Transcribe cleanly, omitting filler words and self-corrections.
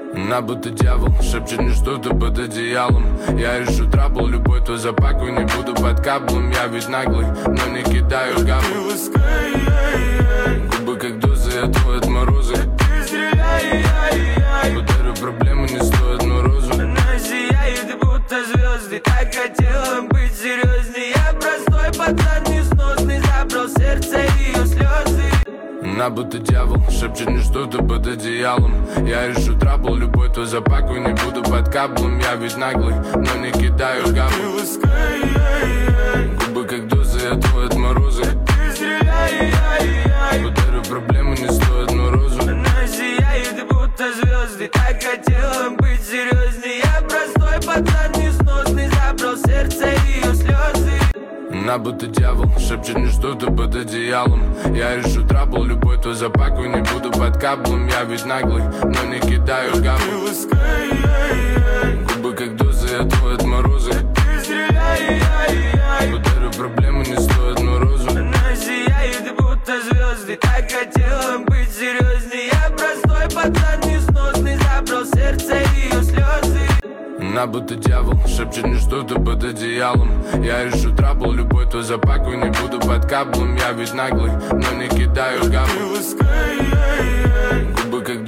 Она будто дьявол, шепчет мне что-то под одеялом. Я решу трабл, любой твой запакуй, не буду под каблом. Я ведь наглый, но не кидаю гамму. Губы как дозы, я твой отморозы. Ты стреляй, удары проблемы не стоят морозу. Она сияет, будто звезды. Так хотела быть серьезней. Я простой пацан, несносный. Забрал сердце ее слезы. Она будто дьявол, шепчет мне что-то под одеялом. Я решу трабл, любой твой запакуй, не буду под каблом. Я ведь наглый, но не кидаю гамму. Губы как дозы, я твой отморозы. Ты стреляй, удары проблемы не стоят морозу. Она сияет, будто звезды. Так хотела быть серьезней. Я простой пацан, несносный. Забрал сердце ее слезы. Она будто дьявол, шепчет мне что-то под одеялом. Я решу трабл, любой твой запакуй, не буду под каблом. Я ведь наглый, но не кидаю гамму. Губы как дозы, я твой отморозы. Ты стреляй, удары проблемы не стоят морозу. Она сияет, будто звезды. Так хотела быть серьезней. Я простой пацан, несносный. Забрал сердце ее слезы. Она будто дьявол, шепчет мне что-то под одеялом. Я решу трабл, любой твой запакуй, не буду под каблом. Я ведь наглый, но не кидаю гамму. Губы как